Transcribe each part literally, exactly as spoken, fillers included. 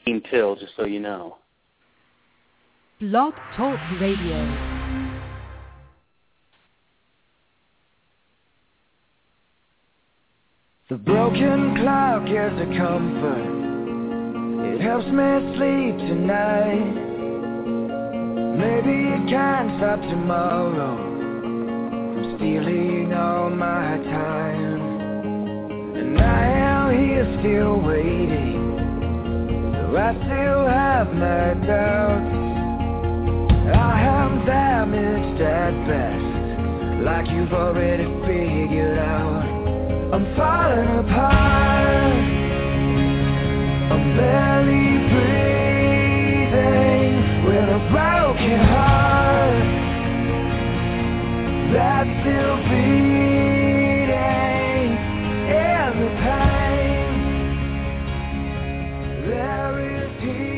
Till, just so you know. Blog Talk Radio. The broken clock is a comfort. It helps me sleep tonight. Maybe it can't stop tomorrow from stealing all my time. And I am here still waiting. I still have my doubts. I am damaged at best, like you've already figured out. I'm falling apart. I'm barely breathing with a broken heart that's still beating in the pain. There is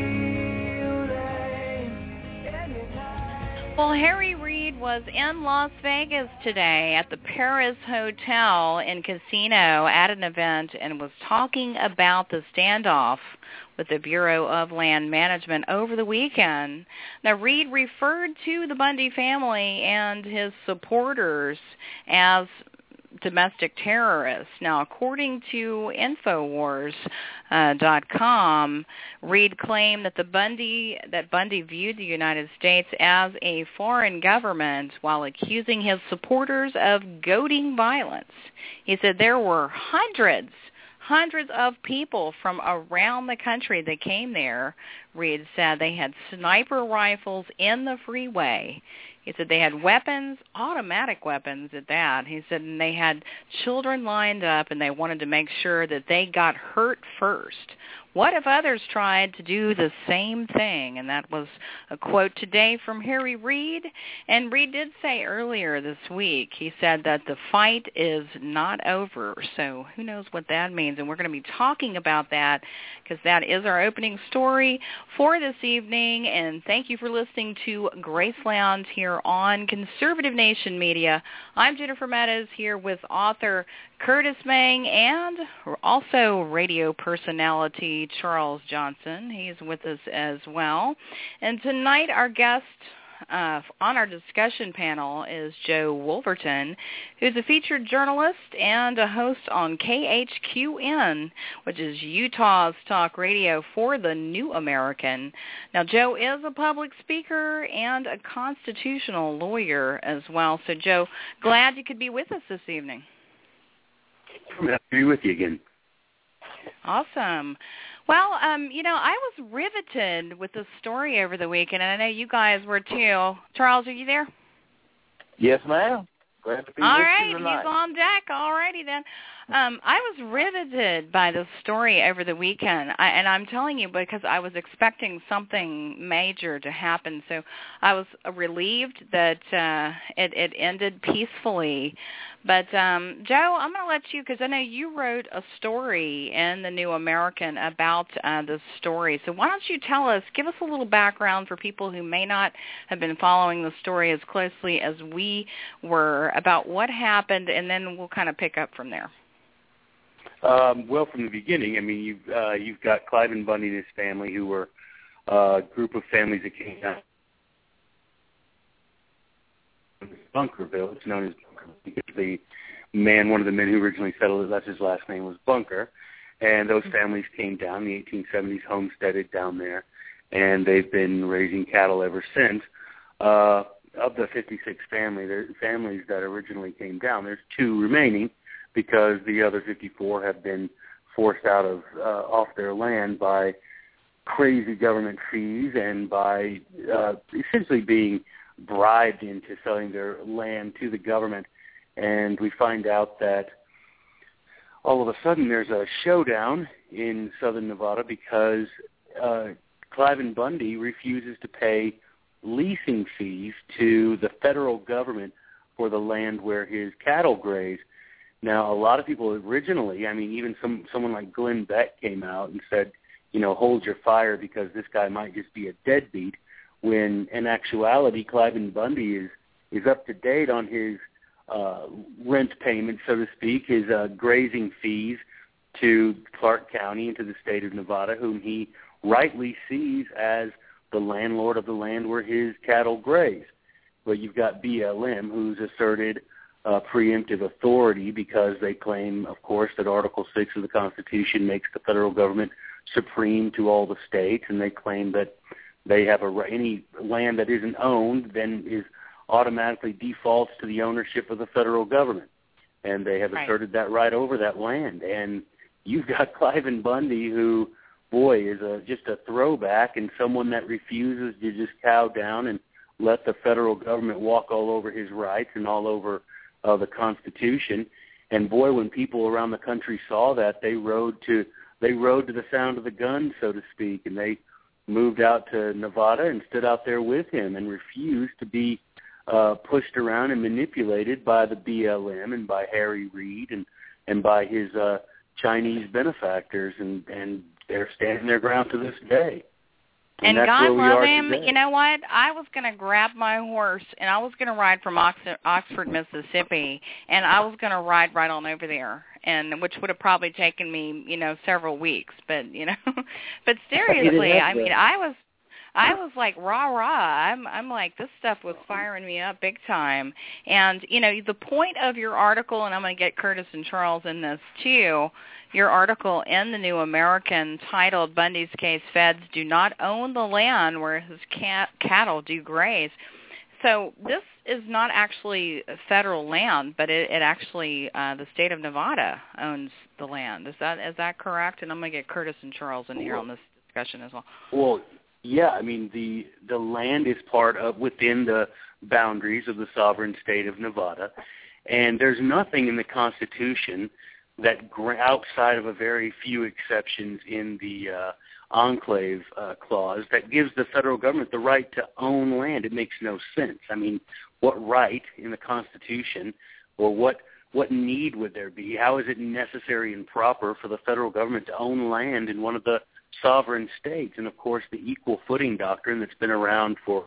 Well, Harry Reid was in Las Vegas today at the Paris Hotel and Casino at an event and was talking about the standoff with the Bureau of Land Management over the weekend. Now, Reid referred to the Bundy family and his supporters as domestic terrorists. Now, according to Infowars dot com, Reid claimed that the Bundy that Bundy viewed the United States as a foreign government while accusing his supporters of goading violence. He said there were hundreds Hundreds of people from around the country that came there. Reid said they had sniper rifles in the freeway. He said they had weapons, automatic weapons at that. He said and they had children lined up and they wanted to make sure that they got hurt first. What if others tried to do the same thing? And that was a quote today from Harry Reid. And Reid did say earlier this week, he said that the fight is not over. So who knows what that means. And we're going to be talking about that because that is our opening story for this evening. And thank you for listening to Graceland here on Conservative Nation Media. I'm Jennifer Meadows here with author Curtis Mang and also radio personality Charles Johnson. He's with us as well. And tonight our guest uh, on our discussion panel is Joe Wolverton, who's a featured journalist and a host on K H Q N, which is Utah's talk radio for the New American. Now, Joe is a public speaker and a constitutional lawyer as well. So, Joe, glad you could be with us this evening. I'm happy to be with you again. Awesome. Well, um, you know, I was riveted with the story over the weekend, and I know you guys were too. Charles, are you there? Yes, ma'am. Glad to be All with right, you tonight. he's on deck. All righty then. Um, I was riveted by the story over the weekend, I, and I'm telling you because I was expecting something major to happen. So I was relieved that uh, it, it ended peacefully. But, um, Joe, I'm going to let you, because I know you wrote a story in the New American about uh, this story. So why don't you tell us, give us a little background for people who may not have been following the story as closely as we were about what happened, and then we'll kind of pick up from there. Um, well, from the beginning, I mean, you've, uh, you've got Cliven Bundy and his family, who were uh, a group of families that came out of Bunkerville. It's known as Bunker because the man, one of the men who originally settled it, that's his last name, was Bunker. And those families came down in the eighteen seventies, homesteaded down there, and they've been raising cattle ever since. Uh, of the fifty-six family, there, families that originally came down, there's two remaining, because the other fifty-four have been forced out of uh, off their land by crazy government fees and by uh, essentially being bribed into selling their land to the government. And we find out that all of a sudden there's a showdown in southern Nevada because uh, Cliven Bundy refuses to pay leasing fees to the federal government for the land where his cattle graze. Now, a lot of people originally, I mean, even some someone like Glenn Beck came out and said, you know, hold your fire because this guy might just be a deadbeat, when in actuality Cliven Bundy is, is up to date on his uh, rent payment, so to speak, his uh, grazing fees to Clark County and to the state of Nevada, whom he rightly sees as the landlord of the land where his cattle graze. But you've got B L M, who's asserted uh, preemptive authority because they claim, of course, that Article six of the Constitution makes the federal government supreme to all the states, and they claim that they have a any land that isn't owned then is automatically defaults to the ownership of the federal government, and they have right. asserted that right over that land. And you've got Cliven Bundy, who, boy, is a, just a throwback and someone that refuses to just cow down and let the federal government walk all over his rights and all over uh, the Constitution. And boy, when people around the country saw that, they rode to they rode to the sound of the gun, so to speak, and they moved out to Nevada and stood out there with him and refused to be uh, pushed around and manipulated by the B L M and by Harry Reid and, and by his uh, Chinese benefactors, and, and they're standing their ground to this day. And, and that's God where we love are him. today. You know what? I was going to grab my horse, and I was going to ride from Oxford, Oxford, Mississippi, and I was going to ride right on over there, and which would have probably taken me, you know, several weeks. But you know, but seriously, I mean, I was. I was like rah rah. I'm I'm like, this stuff was firing me up big time. And you know, the point of your article, and I'm going to get Curtis and Charles in this too. Your article in the New American titled "Bundy's Case: Feds Do Not Own the Land Where His cat, Cattle Do Graze." So this is not actually federal land, but it, it actually uh, the state of Nevada owns the land. Is that is that correct? And I'm going to get Curtis and Charles in here on this discussion as well. Well. Yeah, I mean, the the land is part of within the boundaries of the sovereign state of Nevada, and there's nothing in the Constitution that, outside of a very few exceptions in the uh, enclave uh, clause, that gives the federal government the right to own land. It makes no sense. I mean, what right in the Constitution, or what what need would there be? How is it necessary and proper for the federal government to own land in one of the sovereign states? And, of course, the equal footing doctrine that's been around for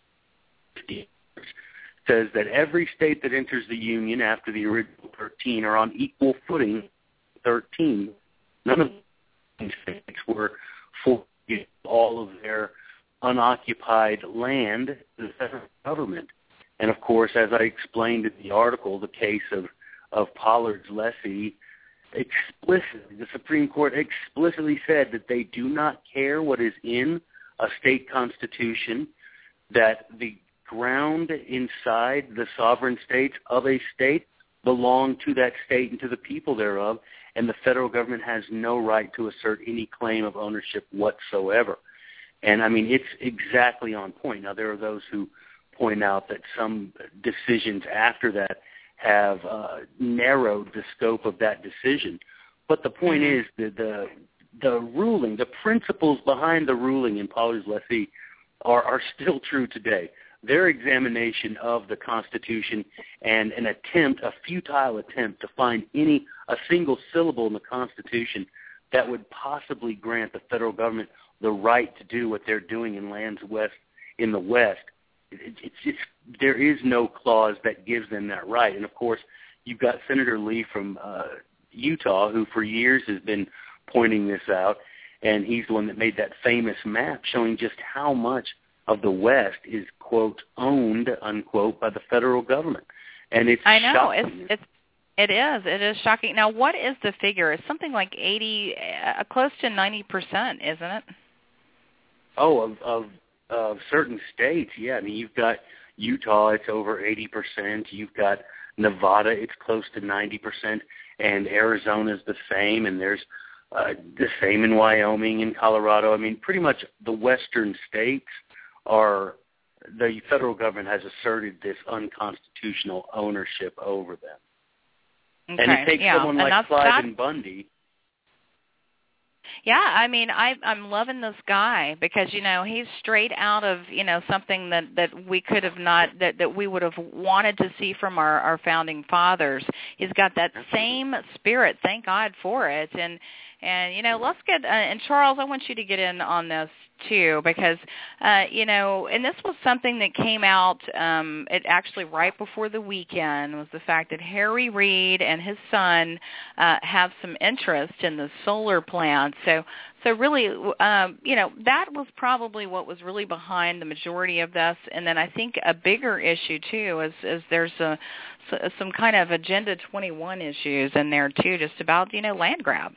fifty years says that every state that enters the Union after the original thirteen are on equal footing. thirteen. None of the states were for all of their unoccupied land to the federal government. And, of course, as I explained in the article, the case of, of Pollard's lessee, explicitly, the Supreme Court explicitly said that they do not care what is in a state constitution, that the ground inside the sovereign states of a state belong to that state and to the people thereof, and the federal government has no right to assert any claim of ownership whatsoever. And, I mean, it's exactly on point. Now, there are those who point out that some decisions after that have uh, narrowed the scope of that decision. But the point mm-hmm. is that the the ruling, the principles behind the ruling in Pollard's lessee are, are still true today. Their examination of the Constitution and an attempt, a futile attempt to find any, a single syllable in the Constitution that would possibly grant the federal government the right to do what they're doing in lands west, in the West, it, it's, it's, there is no clause that gives them that right. And, of course, you've got Senator Lee from uh, Utah, who for years has been pointing this out, and he's the one that made that famous map showing just how much of the West is, quote, owned, unquote, by the federal government. And it's I know. shocking. It's, it's, it is. It is shocking. Now, what is the figure? It's something like eighty, uh, close to ninety percent, isn't it? Oh, of, of of certain states, yeah. I mean, you've got Utah, it's over eighty percent. You've got Nevada, it's close to ninety percent. And Arizona's the same, and there's uh, the same in Wyoming and Colorado. I mean, pretty much the western states are, the federal government has asserted this unconstitutional ownership over them. Okay. And it takes yeah. someone and like Cliven Bundy. Yeah, I mean, I, I'm loving this guy because, you know, he's straight out of, you know, something that, that we could have not, that, that we would have wanted to see from our, our founding fathers. He's got that same spirit. Thank God for it. And, And, you know, let's get, uh, and Charles, I want you to get in on this too, because, uh, you know, and this was something that came out, um, it actually right before the weekend, was the fact that Harry Reid and his son uh, have some interest in the solar plant. So, so really, um, you know, that was probably what was really behind the majority of this. And then I think a bigger issue too is, is there's a, some kind of Agenda twenty-one issues in there too, just about, you know, land grab.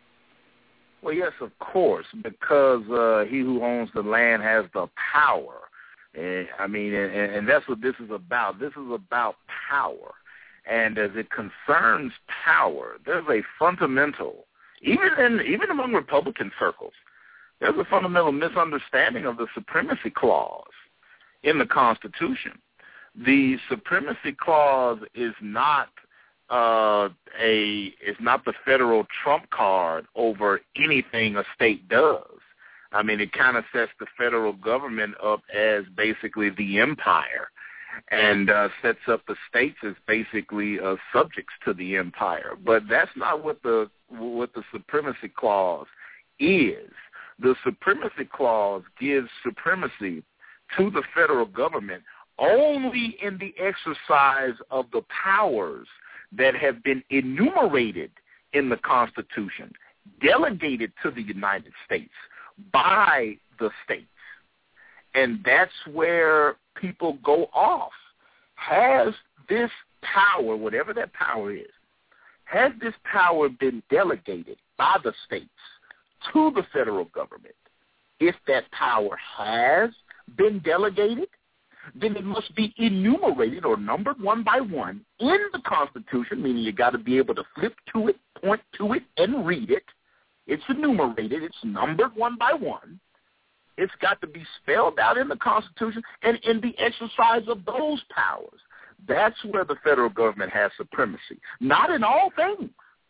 Well, yes, of course, because uh, he who owns the land has the power. And, I mean, and, and that's what this is about. This is about power. And as it concerns power, there's a fundamental, even in even among Republican circles, there's a fundamental misunderstanding of the supremacy clause in the Constitution. The supremacy clause is not Uh, a is not the federal trump card over anything a state does. I mean, it kind of sets the federal government up as basically the empire, and uh, sets up the states as basically uh, subjects to the empire. But that's not what the what the supremacy clause is. The supremacy clause gives supremacy to the federal government only in the exercise of the powers that have been enumerated in the Constitution, delegated to the United States by the states. And that's where people go off. Has this power, whatever that power is, has this power been delegated by the states to the federal government? If that power has been delegated, then it must be enumerated or numbered one by one in the Constitution, meaning you got to be able to flip to it, point to it, and read it. It's enumerated. It's numbered one by one. It's got to be spelled out in the Constitution and in the exercise of those powers. That's where the federal government has supremacy. Not in all things.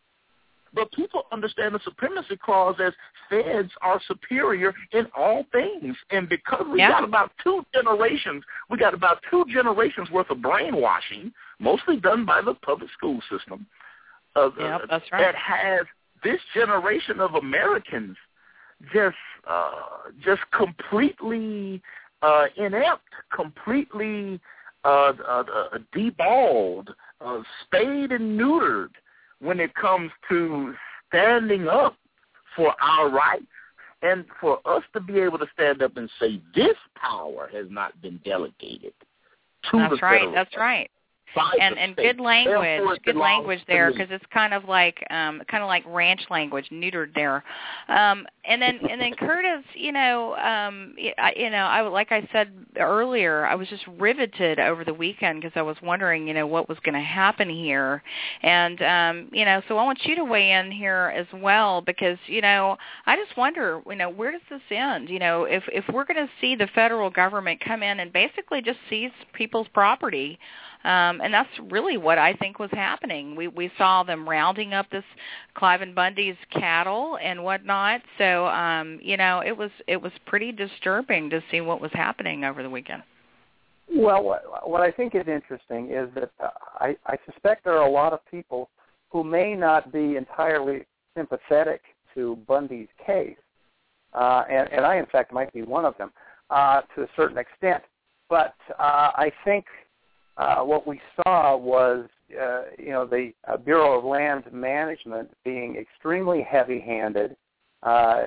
But people understand the supremacy clause as feds are superior in all things. And because we yeah. got about two generations, we got about two generations worth of brainwashing, mostly done by the public school system, uh, yep, that's right. that has this generation of Americans just uh, just completely uh, inept, completely uh, uh, uh, deballed, uh, spayed and neutered, when it comes to standing up for our rights, and for us to be able to stand up and say this power has not been delegated to that's the right, federal That's right. And and good language, good language there, because it's kind of like um, kind of like ranch language, neutered there. Um, and then and then Curtis, you know, um, you know, I like I said earlier, I was just riveted over the weekend because I was wondering, you know, what was going to happen here, and um, you know, so I want you to weigh in here as well, because you know, I just wonder, you know, where does this end? You know, if if we're going to see the federal government come in and basically just seize people's property. Um, and that's really what I think was happening. We we saw them rounding up this Cliven Bundy's cattle and whatnot. So um, you know, it was it was pretty disturbing to see what was happening over the weekend. Well, what, what I think is interesting is that uh, I, I suspect there are a lot of people who may not be entirely sympathetic to Bundy's case, uh, and, and I, in fact, might be one of them uh, to a certain extent. But uh, I think. Uh, what we saw was, uh, you know, the uh, Bureau of Land Management being extremely heavy-handed, uh,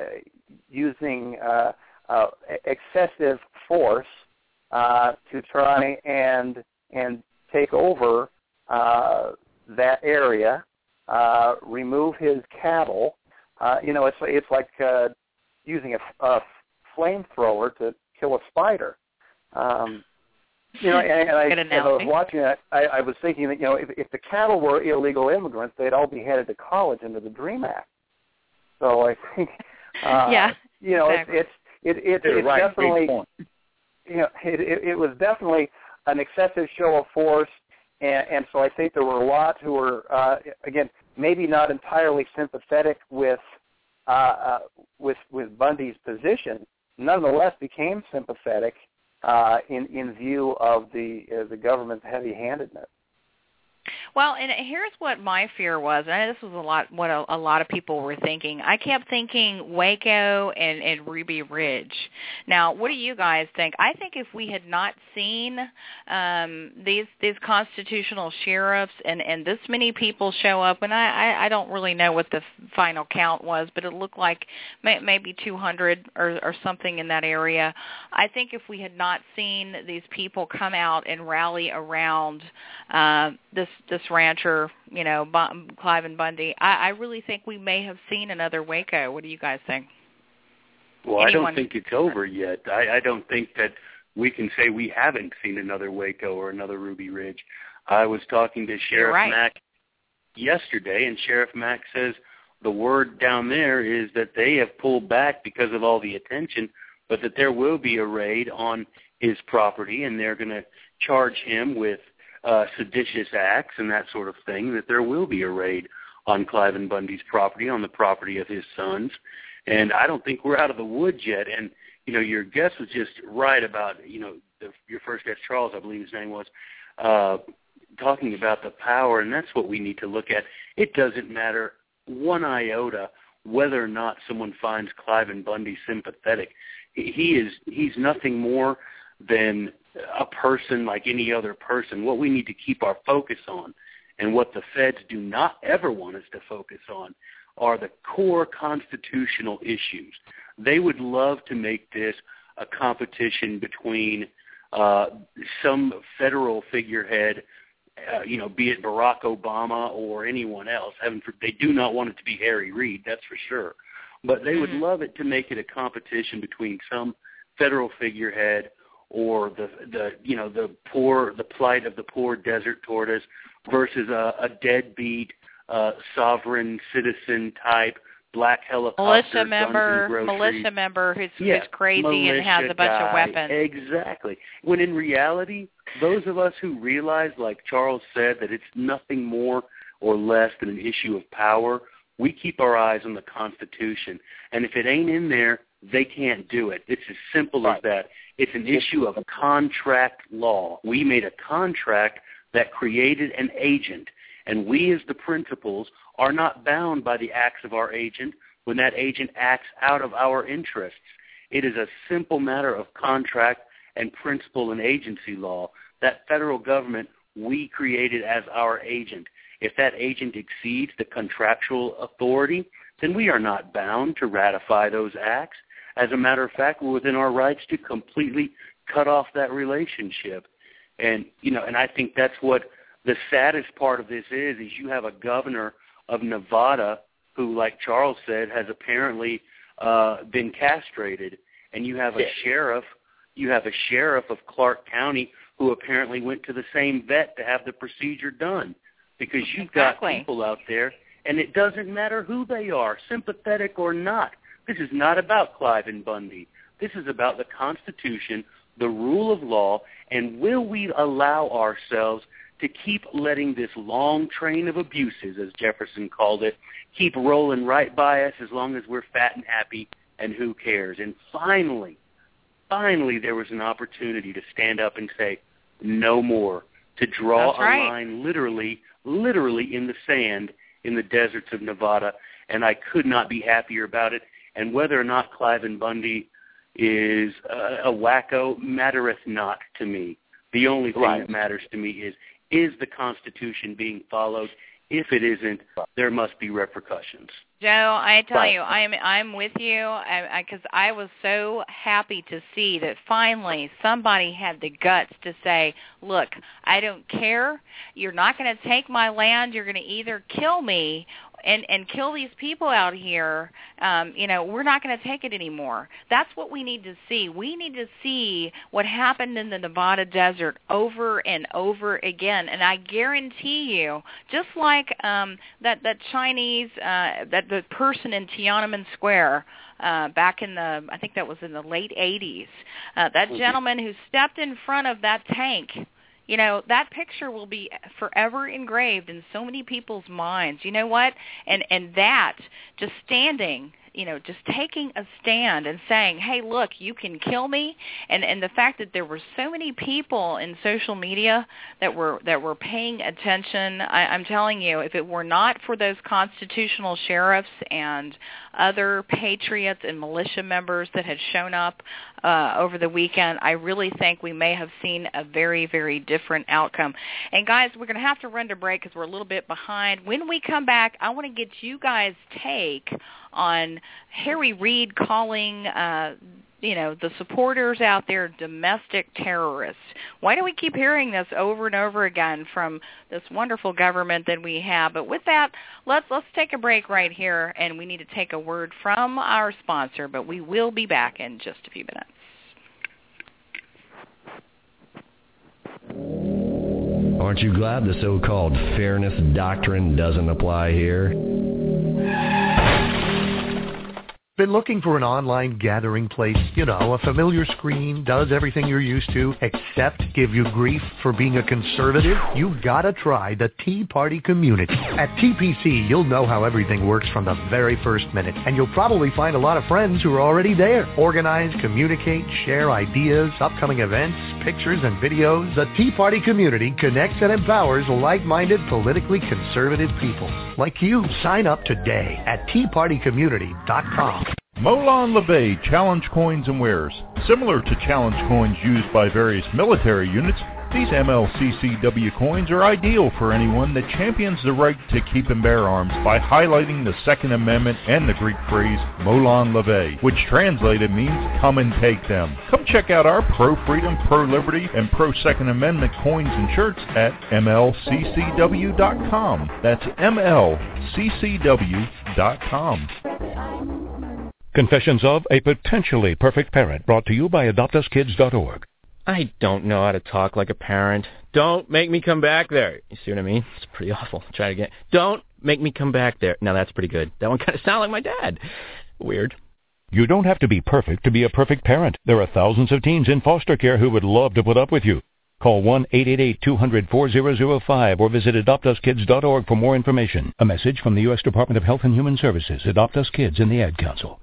using uh, uh, excessive force uh, to try and and take over uh, that area, uh, remove his cattle. Uh, you know, it's it's like uh, using a, a flamethrower to kill a spider. Um, You know, and, and I, as I was watching it, I, I was thinking that, you know, if, if the cattle were illegal immigrants, they'd all be headed to college under the DREAM Act. So I think, uh, yeah, you know, exactly. it's it's it, it, it's right, definitely, you know, it, it, it was definitely an excessive show of force, and, and so I think there were a lot who were, uh, again, maybe not entirely sympathetic with uh, uh, with with Bundy's position, nonetheless became sympathetic. Uh, in, in view of the uh, the government's heavy-handedness. Well, and here's what my fear was, and this was a lot what a, a lot of people were thinking. I kept thinking Waco and, and Ruby Ridge. Now, what do you guys think? I think if we had not seen um, these these constitutional sheriffs and, and this many people show up, and I, I, I don't really know what the final count was, but it looked like may, maybe two hundred or, or something in that area. I think if we had not seen these people come out and rally around uh, this this rancher, you know, B- Cliven Bundy, I, I really think we may have seen another Waco. What do you guys think? Well, Anyone? I don't think it's over yet. I, I don't think that we can say we haven't seen another Waco or another Ruby Ridge. I was talking to Sheriff right. Mack yesterday, and Sheriff Mack says the word down there is that they have pulled back because of all the attention, but that there will be a raid on his property, and they're going to charge him with uh, seditious acts and that sort of thing, that there will be a raid on Cliven Bundy's property, on the property of his sons. And I don't think we're out of the woods yet. And, you know, your guest was just right about, you know, the, your first guest, Charles, I believe his name was, uh, talking about the power, and that's what we need to look at. It doesn't matter one iota whether or not someone finds Cliven Bundy sympathetic. He is he's nothing more than a person like any other person. What we need to keep our focus on, and what the feds do not ever want us to focus on, are the core constitutional issues. They would love to make this a competition between uh, some federal figurehead, uh, you know, be it Barack Obama or anyone else. Heaven for, they do not want it to be Harry Reid, that's for sure. But they would love it to make it a competition between some federal figurehead or the the you know the poor the plight of the poor desert tortoise versus a, a deadbeat uh, sovereign citizen type black helicopter militia member militia member who's, yeah, who's crazy and has a bunch guy. of weapons. Exactly. When in reality, those of us who realize, like Charles said, that it's nothing more or less than an issue of power, we keep our eyes on the Constitution. And if it ain't in there, they can't do it. It's as simple right. as that. It's an issue of contract law. We made a contract that created an agent, and we as the principals are not bound by the acts of our agent when that agent acts out of our interests. It is a simple matter of contract and principle and agency law. That federal government we created as our agent. If that agent exceeds the contractual authority, then we are not bound to ratify those acts. As a matter of fact, we're within our rights to completely cut off that relationship. And, you know, and I think that's what the saddest part of this is, is you have a governor of Nevada who, like Charles said, has apparently uh, been castrated. And you have a yes. sheriff, you have a sheriff of Clark County who apparently went to the same vet to have the procedure done. Because you've exactly. got people out there, and it doesn't matter who they are, sympathetic or not. This is not about Cliven Bundy. This is about the Constitution, the rule of law, and will we allow ourselves to keep letting this long train of abuses, as Jefferson called it, keep rolling right by us as long as we're fat and happy, and who cares? And finally, finally there was an opportunity to stand up and say, no more, to draw That's right. a line literally literally in the sand in the deserts of Nevada, and I could not be happier about it. And whether or not Cliven Bundy is uh, a wacko mattereth not to me. The only thing right. that matters to me is, is the Constitution being followed? If it isn't, there must be repercussions. Joe, I tell Right. you, I'm I'm with you because I, I, I was so happy to see that finally somebody had the guts to say, look, I don't care. You're not going to take my land. You're going to either kill me and, and kill these people out here. Um, you know, we're not going to take it anymore. That's what we need to see. We need to see what happened in the Nevada desert over and over again. And I guarantee you, just like um, that, that Chinese, uh, that the person in Tiananmen Square uh, back in the, I think that was in the late eighties, uh, that gentleman who stepped in front of that tank, you know, that picture will be forever engraved in so many people's minds. You know what? And and that, just standing, you know, just taking a stand and saying, hey, look, you can kill me. And, and the fact that there were so many people in social media that were that were paying attention, I, I'm telling you, if it were not for those constitutional sheriffs and other patriots and militia members that had shown up uh, over the weekend, I really think we may have seen a very, very different outcome. And, guys, we're going to have to run to break because we're a little bit behind. When we come back, I want to get you guys' take on Harry Reid calling uh, you know, the supporters out there domestic terrorists. Why do we keep hearing this over and over again from this wonderful government that we have? But with that, let's let's take a break right here, and we need to take a word from our sponsor, but we will be back in just a few minutes. Aren't you glad the so-called fairness doctrine doesn't apply here? Been looking for an online gathering place? You know, a familiar screen, does everything you're used to, except give you grief for being a conservative? You've got to try the Tea Party community. At T P C, you'll know how everything works from the very first minute, and you'll probably find a lot of friends who are already there. Organize, communicate, share ideas, upcoming events, pictures, and videos. The Tea Party community connects and empowers like-minded, politically conservative people like you. Sign up today at tea party community dot com. Molon Labe Challenge Coins and Wares. Similar to challenge coins used by various military units, these M L C C W coins are ideal for anyone that champions the right to keep and bear arms by highlighting the Second Amendment and the Greek phrase Molon Labe, which translated means come and take them. Come check out our pro-freedom, pro-liberty, and pro-Second Amendment coins and shirts at M L C C W dot com. That's M L C C W dot com. Confessions of a Potentially Perfect Parent, brought to you by adopt us kids dot org. I don't know how to talk like a parent. Don't make me come back there. You see what I mean? It's pretty awful. Try it again. Don't make me come back there. Now that's pretty good. That one kind of sounded like my dad. Weird. You don't have to be perfect to be a perfect parent. There are thousands of teens in foster care who would love to put up with you. Call one eight eight eight, two hundred, four zero zero five or visit adopt us kids dot org for more information. A message from the U S Department of Health and Human Services, Adopt Us Kids, and the Ad Council.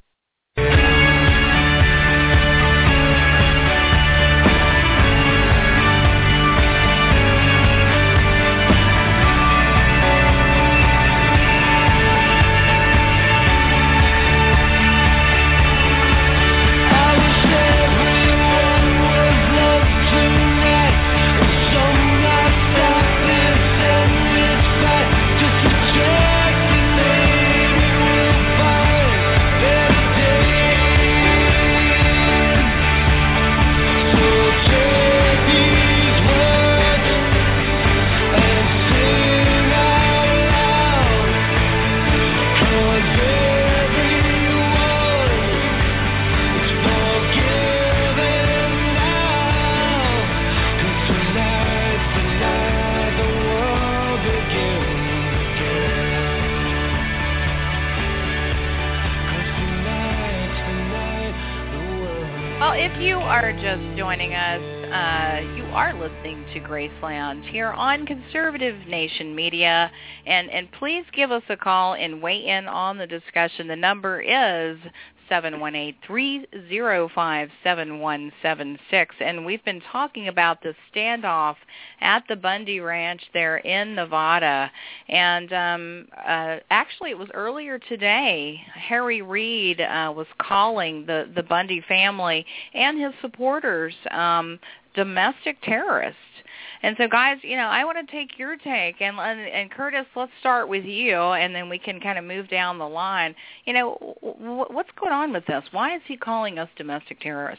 Just joining us, uh, you are listening to Graceland here on Conservative Nation Media, and, and please give us a call and weigh in on the discussion. The number is seven one eight, three zero five, seven one seven six, and we've been talking about the standoff at the Bundy Ranch there in Nevada, and um, uh, actually it was earlier today, Harry Reid uh, was calling the, the Bundy family and his supporters um, domestic terrorists. And so, guys, you know, I want to take your take. And, and, and Curtis, let's start with you, and then we can kind of move down the line. You know, w- what's going on with this? Why is he calling us domestic terrorists?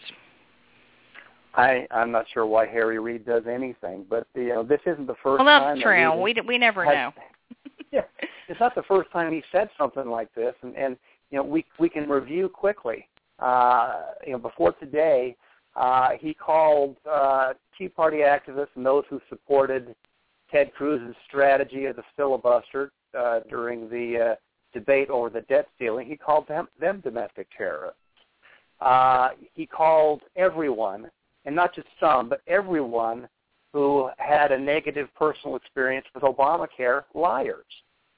I, I'm not sure why Harry Reid does anything, but you know, this isn't the first well, time. Well, that's true. That we, we never has, know. Yeah, it's not the first time he said something like this. And, and you know, we, we can review quickly. Uh, you know, before today, Uh, he called uh, Tea Party activists and those who supported Ted Cruz's strategy of the filibuster uh, during the uh, debate over the debt ceiling. He called them, them domestic terrorists. Uh, he called everyone, and not just some, but everyone who had a negative personal experience with Obamacare, liars.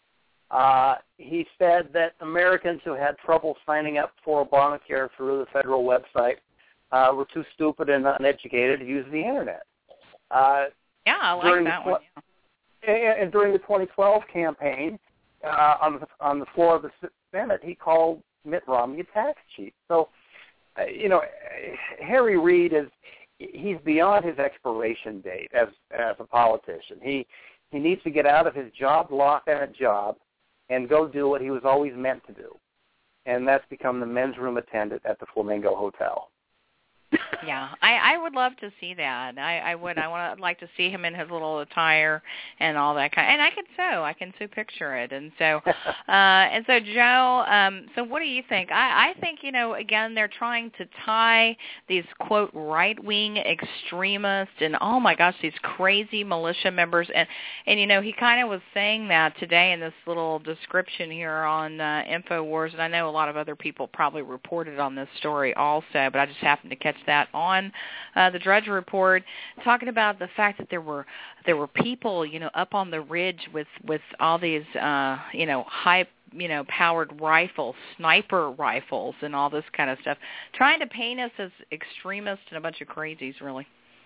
Uh, he said that Americans who had trouble signing up for Obamacare through the federal website uh, were too stupid and uneducated to use the Internet. Uh, yeah, I like that tw- one. Yeah. And, and during the twenty twelve campaign, uh, on, the, on the floor of the Senate, he called Mitt Romney a tax cheat. So, uh, you know, Harry Reid is, he's beyond his expiration date as as a politician. He he needs to get out of his job lock on a job and go do what he was always meant to do, and that's become the men's room attendant at the Flamingo Hotel. Yeah, I, I would love to see that. I, I would. I want to like to see him in his little attire and all that kind. And I can sew. I can so picture it. And so, uh, and so, Joe. Um, so, what do you think? I, I think you know. Again, they're trying to tie these quote right wing extremists and oh my gosh, these crazy militia members. And and you know, he kind of was saying that today in this little description here on uh, InfoWars. And I know a lot of other people probably reported on this story also, but I just happened to catch that on uh, the Drudge Report, talking about the fact that there were there were people, you know, up on the ridge with with all these, uh, you know, high, you know, powered rifles, sniper rifles, and all this kind of stuff, trying to paint us as extremists and a bunch of crazies, really.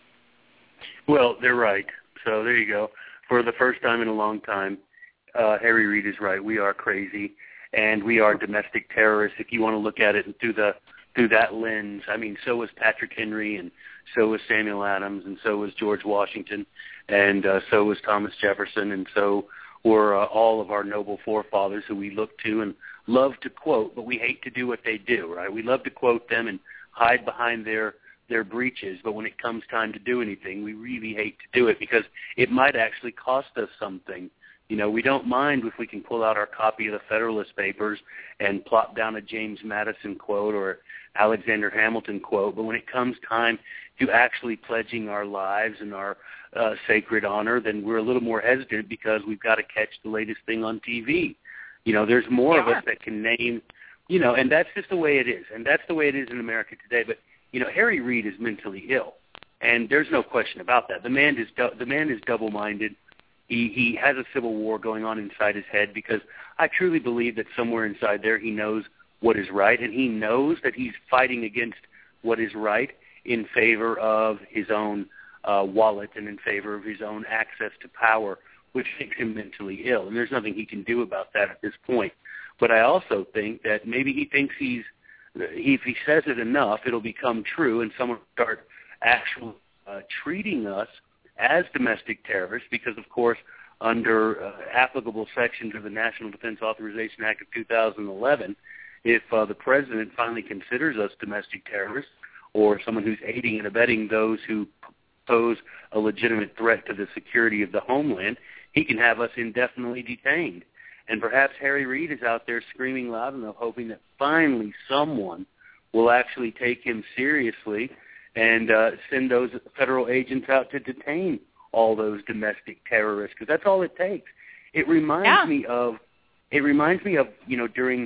Well, they're right. So there you go. For the first time in a long time, uh, Harry Reid is right. We are crazy, and we are domestic terrorists. If you want to look at it through the through that lens. I mean, so was Patrick Henry, and so was Samuel Adams, and so was George Washington, and uh, so was Thomas Jefferson, and so were uh, all of our noble forefathers who we look to and love to quote, but we hate to do what they do, right? We love to quote them and hide behind their their breeches, but when it comes time to do anything, we really hate to do it because it might actually cost us something. You know, we don't mind if we can pull out our copy of the Federalist Papers and plop down a James Madison quote or Alexander Hamilton quote, but when it comes time to actually pledging our lives and our uh, sacred honor, then we're a little more hesitant because we've got to catch the latest thing on T V. You know, there's more of us that can name, you know, and that's just the way it is, and that's the way it is in America today. But, you know, Harry Reid is mentally ill, and there's no question about that. The man is du- the man is double-minded. He he has a civil war going on inside his head because I truly believe that somewhere inside there he knows what is right, and he knows that he's fighting against what is right in favor of his own uh, wallet and in favor of his own access to power, which makes him mentally ill. And there's nothing he can do about that at this point. But I also think that maybe he thinks he's, if he says it enough, it'll become true, and someone will start actually uh, treating us as domestic terrorists because, of course, under uh, applicable sections of the National Defense Authorization Act of two thousand eleven, if uh, the president finally considers us domestic terrorists or someone who's aiding and abetting those who pose a legitimate threat to the security of the homeland, he can have us indefinitely detained. And perhaps Harry Reid is out there screaming loud enough, hoping that finally someone will actually take him seriously and uh, send those federal agents out to detain all those domestic terrorists, because that's all it takes. It reminds yeah. me of, it reminds me of, you know, during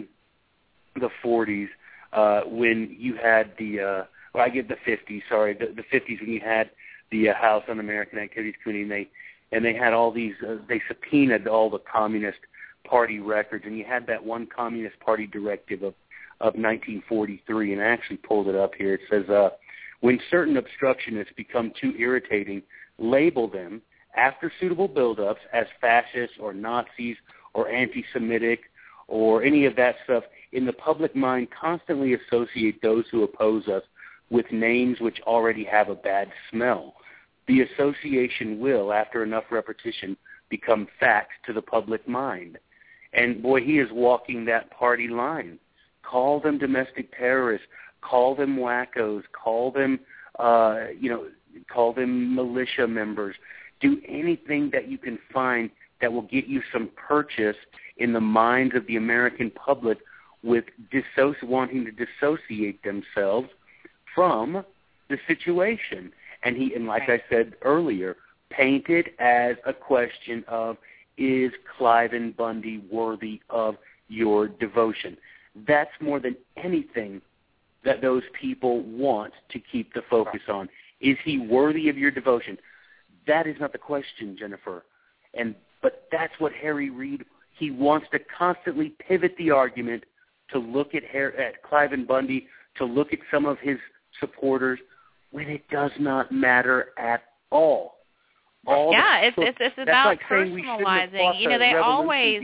the forties uh, when you had the, uh, well, I get the fifties, sorry, the, the fifties when you had the uh, House Un-American Activities Committee, and they, and they had all these, uh, they subpoenaed all the Communist Party records, and you had that one Communist Party directive of, of nineteen forty-three, and I actually pulled it up here. It says, uh, when certain obstructionists become too irritating, label them, after suitable buildups, as fascists or Nazis or anti-Semitic or any of that stuff. In the public mind, constantly associate those who oppose us with names which already have a bad smell. The association will, after enough repetition, become fact to the public mind. And, boy, he is walking that party line. Call them domestic terrorists. Call them wackos. Call them, uh, you know, call them militia members. Do anything that you can find that will get you some purchase in the minds of the American public with dissoci- wanting to dissociate themselves from the situation. And he, and like I said earlier, paint it as a question of, is Cliven Bundy worthy of your devotion? That's more than anything that those people want to keep the focus on. Is he worthy of your devotion? That is not the question, Jennifer. And but that's what Harry Reid, he wants to constantly pivot the argument to look at, Her- at Cliven Bundy, to look at some of his supporters, when it does not matter at all. all yeah, the, it's, it's it's that's about like personalizing. You know, they always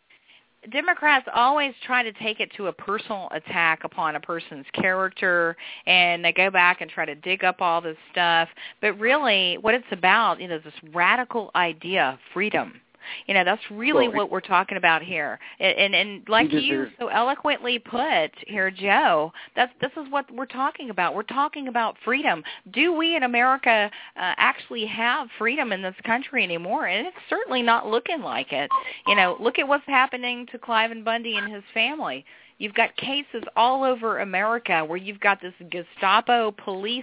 Democrats always try to take it to a personal attack upon a person's character, and they go back and try to dig up all this stuff. But really, what it's about, you know, this radical idea, freedom. You know, that's really well, what we're talking about here. And and, and like you so eloquently put here, Joe, that's this is what we're talking about. We're talking about freedom. Do we in America uh, actually have freedom in this country anymore? And it's certainly not looking like it. You know, look at what's happening to Cliven Bundy and his family. You've got cases all over America where you've got this Gestapo police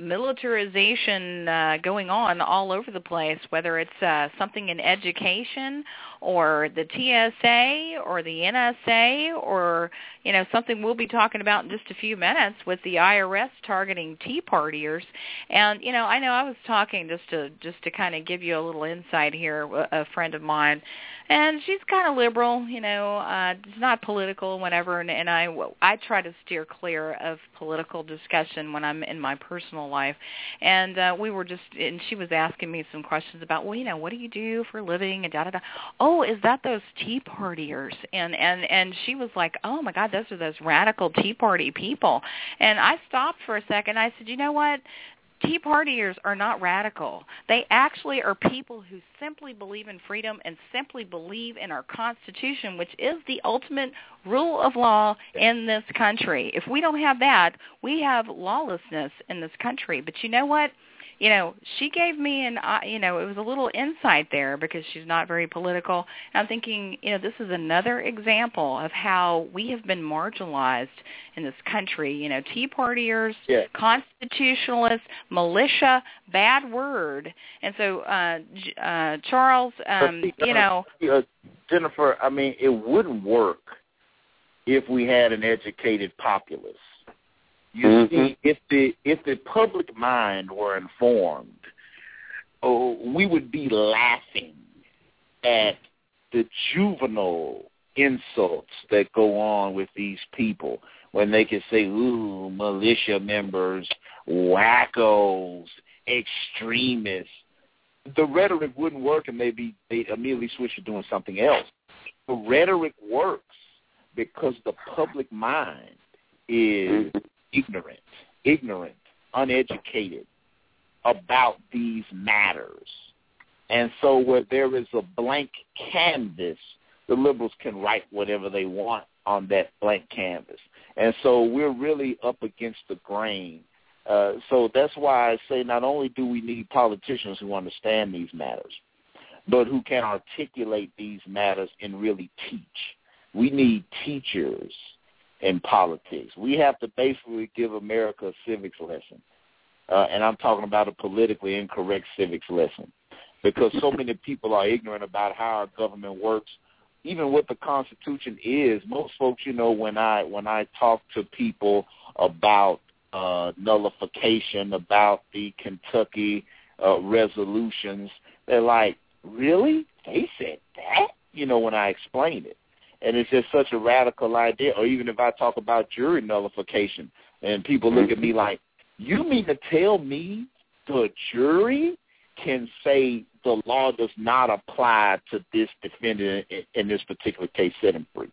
militarization uh, going on all over the place, whether it's uh, something in education or the T S A or the N S A or, you know, something we'll be talking about in just a few minutes with the I R S targeting Tea Partiers. And, you know, I know I was talking just to just to kind of give you a little insight here, a friend of mine, and she's kind of liberal, you know, uh, it's not political, whatever, and, and I, I try to steer clear of political discussion when I'm in my personal life. And uh, we were just, and she was asking me some questions about, well, you know, what do you do for a living, and da-da-da. Oh, is that those Tea Partiers? And, and, and she was like, oh, my God, those are those radical Tea Party people. And I stopped for a second. I said, you know what? Tea Partiers are not radical. They actually are people who simply believe in freedom and simply believe in our Constitution, which is the ultimate rule of law in this country. If we don't have that, we have lawlessness in this country. But you know what? You know, she gave me an, uh, you know, it was a little insight there because she's not very political. I'm thinking, you know, this is another example of how we have been marginalized in this country. You know, Tea Partiers, yeah. Constitutionalists, militia, bad word. And so, uh, uh, Charles, um, see, you know. Uh, Jennifer, I mean, it wouldn't work if we had an educated populace. You mm-hmm. see, if the if the public mind were informed, oh, we would be laughing at the juvenile insults that go on with these people when they can say, ooh, militia members, wackos, extremists. The rhetoric wouldn't work, and they'd, be, they'd immediately switch to doing something else. The rhetoric works because the public mind is ignorant, ignorant, uneducated about these matters. And so where there is a blank canvas, the liberals can write whatever they want on that blank canvas. And so we're really up against the grain. Uh, so that's why I say not only do we need politicians who understand these matters, but who can articulate these matters and really teach. We need teachers in politics. We have to basically give America a civics lesson. Uh, and I'm talking about a politically incorrect civics lesson because so many people are ignorant about how our government works, even what the Constitution is. Most folks, you know, when I when I talk to people about uh, nullification, about the Kentucky uh, resolutions, they're like, really? They said that? You know, when I explain it. And it's just such a radical idea. Or even if I talk about jury nullification, and people look at me like, you mean to tell me the jury can say the law does not apply to this defendant in, in this particular case, set him free?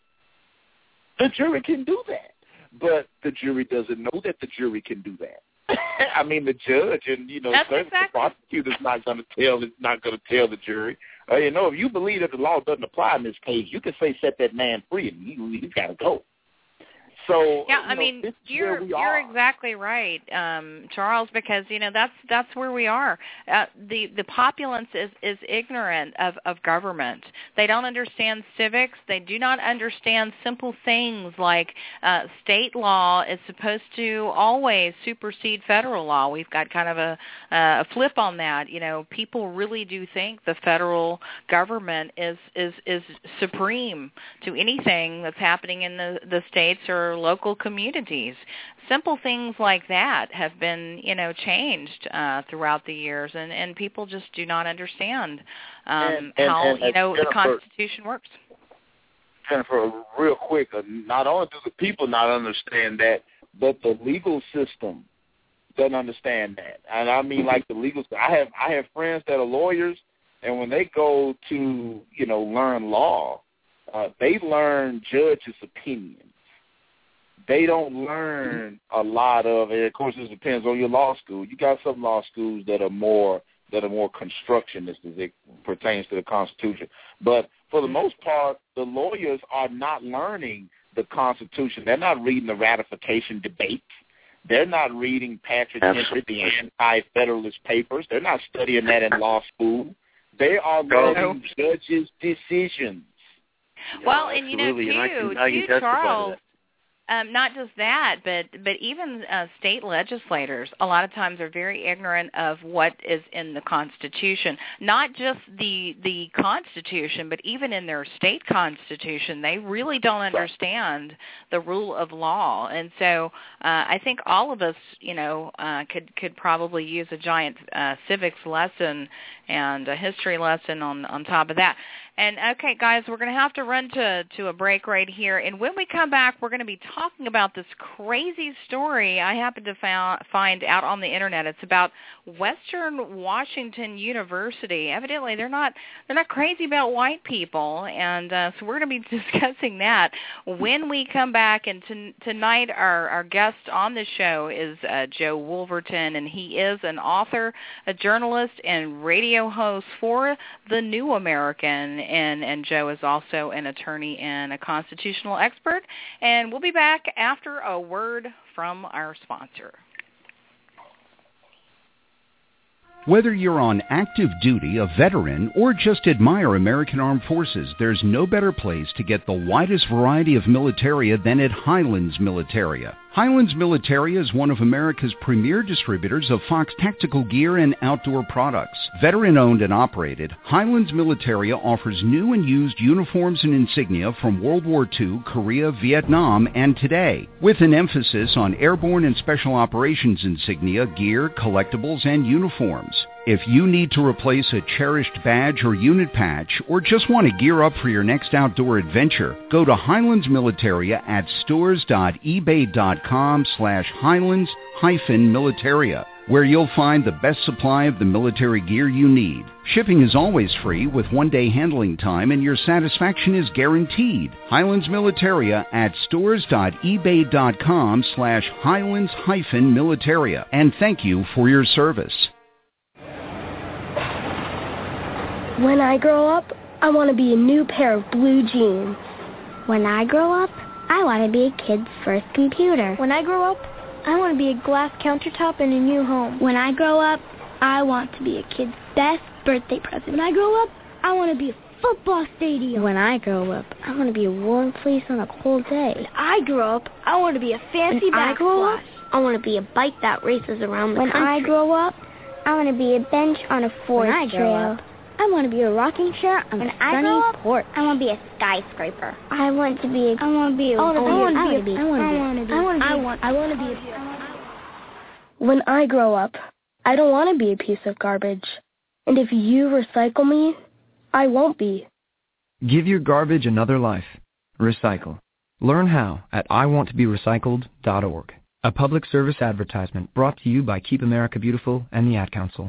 The jury can do that. But the jury doesn't know that the jury can do that. I mean, the judge and, you know, certainly exactly. the prosecutor's not going to tell, it's not going to tell the jury. Uh, you know, if you believe that the law doesn't apply in this case, you can say set that man free and he, he's got to go. So yeah, I know, mean, you're you're exactly right, um, Charles, because you know that's that's where we are. Uh, the the populace is, is ignorant of, of government. They don't understand civics. They do not understand simple things like uh, state law is supposed to always supersede federal law. We've got kind of a, a flip on that. You know, people really do think the federal government is is is supreme to anything that's happening in the the states or local communities. Simple things like that have been, you know, changed uh, throughout the years, and, and people just do not understand um, and, and, how, and, you know, Jennifer, the Constitution works. Jennifer, real quick, uh, not only do the people not understand that, but the legal system doesn't understand that. And I mean, like the legal system. I have I have friends that are lawyers, and when they go to, you know, learn law, uh, they learn judges' opinions. They don't learn a lot of it. Of course, it depends on your law school. You got some law schools that are more that are more constructionist as it pertains to the Constitution. But for the most part, the lawyers are not learning the Constitution. They're not reading the ratification debates. They're not reading Patrick Henry, the anti-federalist papers. They're not studying that in law school. They are learning no. judges' decisions. Well, yeah, and you know, too, and I can, I can too, Charles, Um, not just that, but but even uh, state legislators a lot of times are very ignorant of what is in the Constitution. Not just the the Constitution, but even in their state constitution, they really don't understand the rule of law. And so uh, I think all of us, you know, uh, could could probably use a giant uh, civics lesson and a history lesson on on top of that. And, okay, guys, we're going to have to run to, to a break right here. And when we come back, we're going to be talking about this crazy story I happened to found, find out on the Internet. It's about Western Washington University. Evidently, they're not they're not crazy about white people. And uh, so we're going to be discussing that when we come back. And to, tonight, our, our guest on the show is uh, Joe Wolverton, and he is an author, a journalist, and radio host for The New American. And, and Joe is also an attorney and a constitutional expert. And we'll be back after a word from our sponsor. Whether you're on active duty, a veteran, or just admire American Armed Forces, there's no better place to get the widest variety of militaria than at Highlands Militaria. Highlands Militaria is one of America's premier distributors of Fox tactical gear and outdoor products. Veteran-owned and operated, Highlands Militaria offers new and used uniforms and insignia from World War Two, Korea, Vietnam, and today, with an emphasis on airborne and special operations insignia, gear, collectibles, and uniforms. If you need to replace a cherished badge or unit patch, or just want to gear up for your next outdoor adventure, go to Highlands Militaria at stores.ebay.com slash Highlands hyphen Militaria, where you'll find the best supply of the military gear you need. Shipping is always free with one-day handling time, and your satisfaction is guaranteed. Highlands Militaria at stores.ebay.com slash Highlands hyphen Militaria, and thank you for your service. When I grow up, I want to be a new pair of blue jeans. When I grow up, I want to be a kid's first computer. When I grow up, I want to be a glass countertop in a new home. When I grow up, I want to be a kid's best birthday present. When I grow up, I want to be a football stadium. When I grow up, I want to be a warm place on a cold day. When I grow up, I want to be a fancy when backsplash. I grow up, I want to be a bike that races around the when country. When I grow up, I want to be a bench on a forest when I trail. Grow up, I want to be a rocking chair on when a I sunny grow up, porch. I want to be a skyscraper. I want to be a... I want to be a... I want to be... I want I to be... I want to be... I want to be... I want... I want to be... When I grow up, I don't want to be a piece of garbage. And if you recycle me, I won't be. Give your garbage another life. Recycle. Learn how at I want to be recycled dot org. A public service advertisement brought to you by Keep America Beautiful and the Ad Council.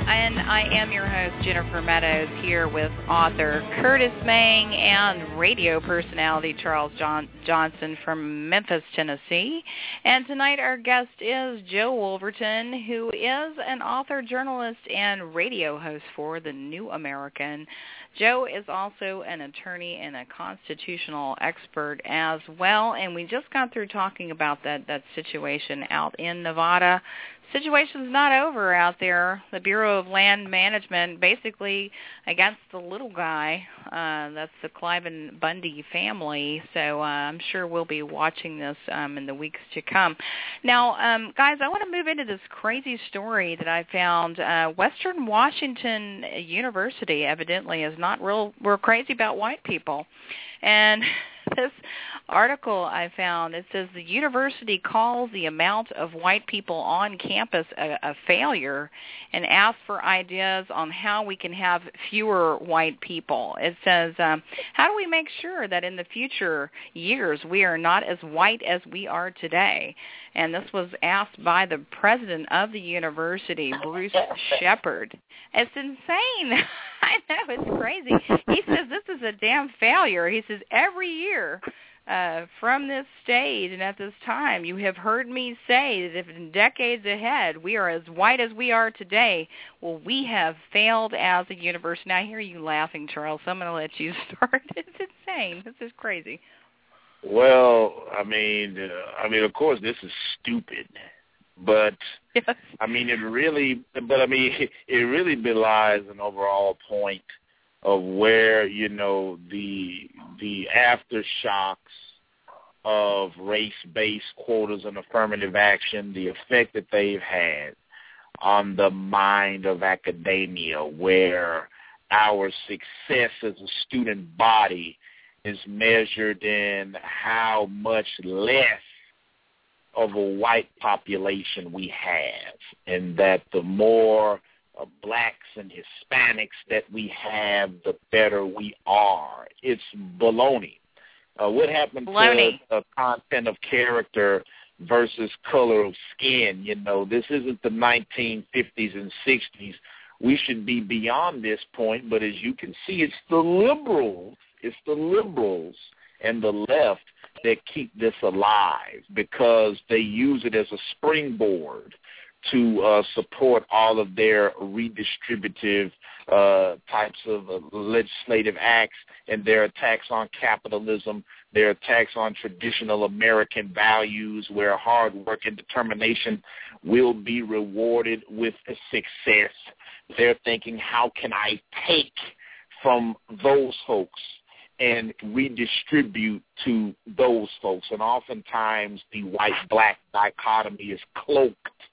and I am your host, Jennifer Meadows, here with author Curtis Mang and radio personality Charles John- Johnson from Memphis, Tennessee. And tonight our guest is Joe Wolverton, who is an author, journalist, and radio host for The New American. Joe is also an attorney and a constitutional expert as well, and we just got through talking about that, that situation out in Nevada. Situation's not over out there. The Bureau of Land Management basically against the little guy. Uh, that's the Cliven Bundy family. So uh, I'm sure we'll be watching this um, in the weeks to come. Now, um, guys, I want to move into this crazy story that I found. Uh, Western Washington University evidently is not real. We're crazy about white people. And this article I found, it says the university calls the amount of white people on campus a, a failure and asks for ideas on how we can have fewer white people. It says, um, how do we make sure that in the future years we are not as white as we are today? And this was asked by the president of the university, Bruce Shepard. It's insane. I know, it's crazy. He says this is a damn failure. He says every year uh, from this stage and at this time, you have heard me say that if in decades ahead we are as white as we are today, well, we have failed as a university. Now, I hear you laughing, Charles, so I'm going to let you start. It's insane. This is crazy. Well, I mean, uh, I mean, of course, this is stupid, but yes. I mean, it really, but I mean, it really belies an overall point of where, you know, the the aftershocks of race-based quotas and affirmative action, the effect that they've had on the mind of academia, where our success as a student body is measured in how much less of a white population we have, and that the more uh, blacks and Hispanics that we have, the better we are. It's baloney. Uh, what happened baloney. to uh, content of character versus color of skin? You know, this isn't the nineteen fifties and sixties. We should be beyond this point, but as you can see, it's the liberals It's the liberals and the left that keep this alive because they use it as a springboard to uh, support all of their redistributive uh, types of uh, legislative acts and their attacks on capitalism, their attacks on traditional American values where hard work and determination will be rewarded with success. They're thinking, how can I take from those folks and redistribute to those folks? And oftentimes the white-black dichotomy is cloaked.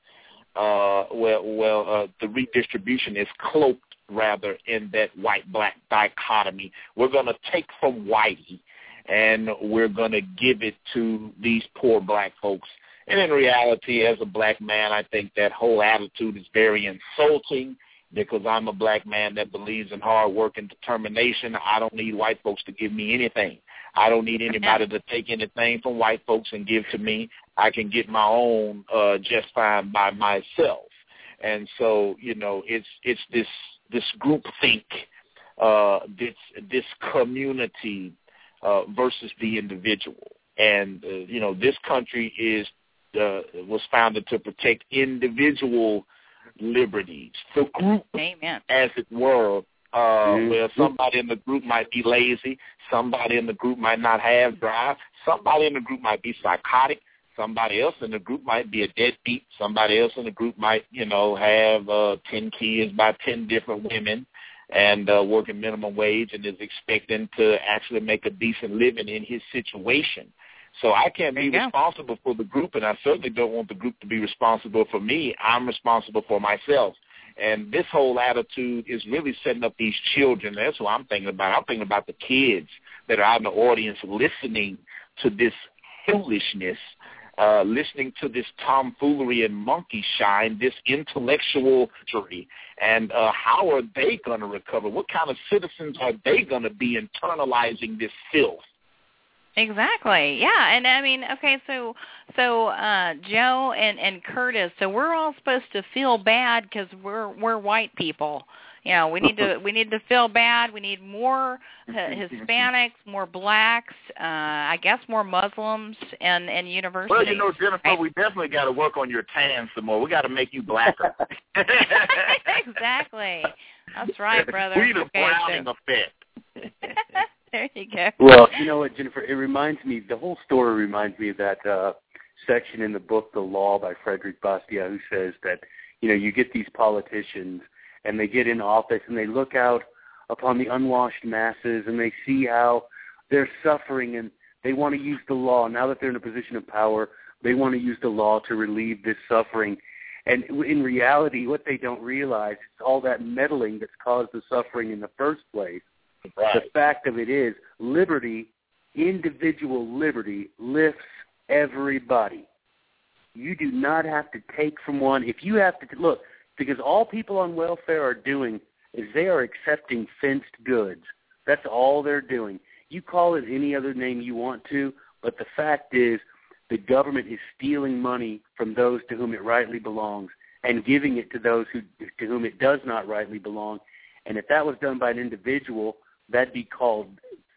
Uh, well, well, uh, the redistribution is cloaked, rather, in that white-black dichotomy. We're going to take from whitey, and we're going to give it to these poor black folks. And in reality, as a black man, I think that whole attitude is very insulting, because I'm a black man that believes in hard work and determination. I don't need white folks to give me anything. I don't need anybody to take anything from white folks and give to me. I can get my own uh, just fine by myself. And so, you know, it's it's this this groupthink, uh, this this community uh, versus the individual. And uh, you know, this country is uh, was founded to protect individual liberties, the group, Amen. as it were. Uh, mm-hmm. Where somebody in the group might be lazy, somebody in the group might not have drive, somebody in the group might be psychotic, somebody else in the group might be a deadbeat, somebody else in the group might, you know, have uh, ten kids by ten different women and uh, working minimum wage and is expecting to actually make a decent living in his situation. So I can't be responsible for the group, and I certainly don't want the group to be responsible for me. I'm responsible for myself. And this whole attitude is really setting up these children. That's what I'm thinking about. I'm thinking about the kids that are out in the audience listening to this foolishness, uh, listening to this tomfoolery and monkey shine, this intellectual injury. And uh, how are they going to recover? What kind of citizens are they going to be internalizing this filth? Exactly. Yeah, and I mean, okay, so so uh, Joe and, and Curtis, so we're all supposed to feel bad because we're we're white people. You know, we need to we need to feel bad. We need more uh, Hispanics, more blacks, uh, I guess more Muslims, and and universities. Well, you know, Jennifer, right? we definitely got to work on your tan some more. We got to make you blacker. Exactly. That's right, brother. We need a okay, browning so. effect. There you go. Well, you know what, Jennifer, it reminds me, the whole story reminds me of that uh, section in the book, The Law by Frederick Bastiat, who says that, you know, you get these politicians and they get in office and they look out upon the unwashed masses and they see how they're suffering and they want to use the law. Now that they're in a position of power, they want to use the law to relieve this suffering. And in reality, what they don't realize is all that meddling that's caused the suffering in the first place. Right. The fact of it is, liberty, individual liberty, lifts everybody. You do not have to take from one. If you have to, look, because all people on welfare are doing is they are accepting fenced goods. That's all they're doing. You call it any other name you want to, but the fact is the government is stealing money from those to whom it rightly belongs and giving it to those who to whom it does not rightly belong. And if that was done by an individual, that'd be called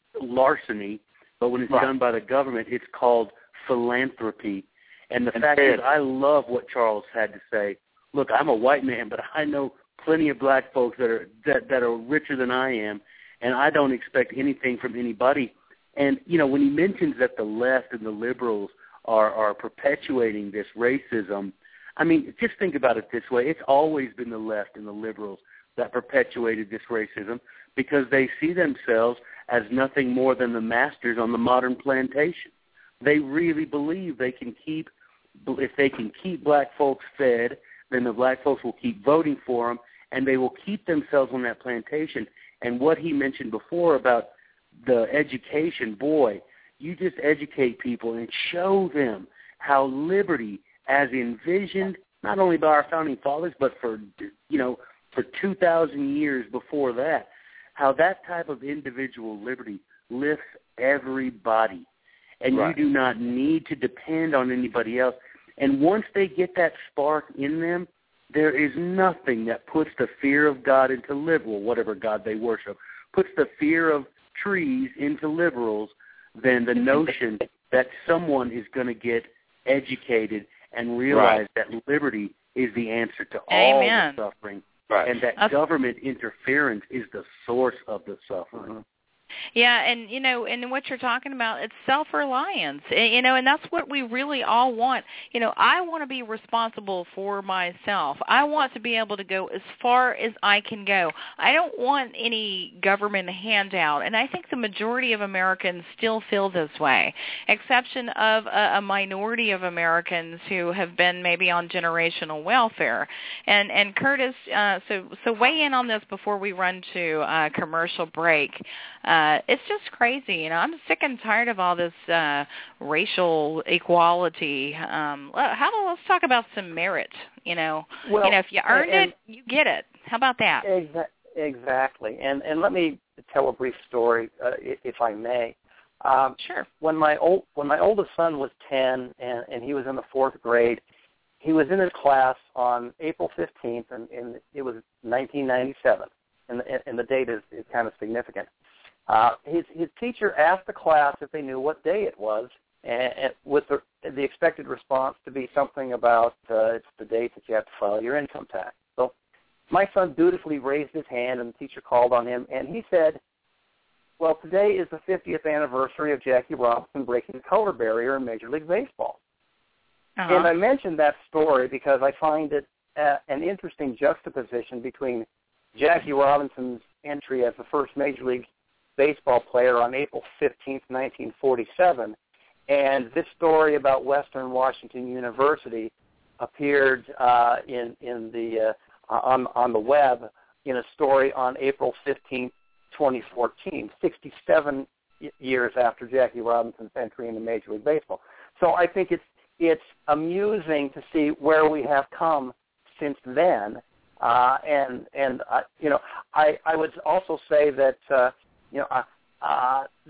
larceny, but when it's right. done by the government, it's called philanthropy. And the and fact fair. is, I love what Charles had to say. Look, I'm a white man, but I know plenty of black folks that are that, that are richer than I am, and I don't expect anything from anybody. And, you know, when he mentions that the left and the liberals are, are perpetuating this racism, I mean, just think about it this way. It's always been the left and the liberals that perpetuated this racism, because they see themselves as nothing more than the masters on the modern plantation. They really believe they can keep, if they can keep black folks fed, then the black folks will keep voting for them, and they will keep themselves on that plantation. And what he mentioned before about the education, boy, you just educate people and show them how liberty, as envisioned not only by our founding fathers, but for, you know, for two thousand years before that, how that type of individual liberty lifts everybody. And right. you do not need to depend on anybody else. And once they get that spark in them, there is nothing that puts the fear of God into liberal, whatever God they worship, puts the fear of trees into liberals than the notion that someone is going to get educated and realize right. that liberty is the answer to all Amen. the suffering. Right. And that That's, government interference is the source of the suffering. Mm-hmm. Yeah, and, you know, and what you're talking about, it's self-reliance, you know, and that's what we really all want. You know, I want to be responsible for myself. I want to be able to go as far as I can go. I don't want any government handout, and I think the majority of Americans still feel this way, exception of a, a minority of Americans who have been maybe on generational welfare. And, and Curtis, uh, so, so weigh in on this before we run to uh, commercial break. Uh, it's just crazy, you know. I'm sick and tired of all this uh, racial equality. Um, how about let's talk about some merit? You know, well, you know, if you earned and, it, you get it. How about that? Exa- exactly. And and let me tell a brief story, uh, if I may. Um, sure. When my old when my oldest son was ten and, and he was in the fourth grade, he was in his class on April fifteenth, and, and it was nineteen ninety-seven, and the, and the date is, is kind of significant. Uh, his, his teacher asked the class if they knew what day it was, and, and with the, the expected response to be something about uh, it's the date that you have to file your income tax. So my son dutifully raised his hand, and the teacher called on him, and he said, well, today is the fiftieth anniversary of Jackie Robinson breaking the color barrier in Major League Baseball. Uh-huh. And I mentioned that story because I find it uh, an interesting juxtaposition between Jackie Robinson's entry as the first Major League Baseball player on April fifteenth, nineteen forty-seven, and this story about Western Washington University appeared uh, in in the uh, on on the web in a story on April fifteenth, twenty fourteen, sixty-seven years after Jackie Robinson's entry into Major League Baseball. So I think it's it's amusing to see where we have come since then, uh, and and uh, you know I I would also say that. Uh, You know, uh, uh, the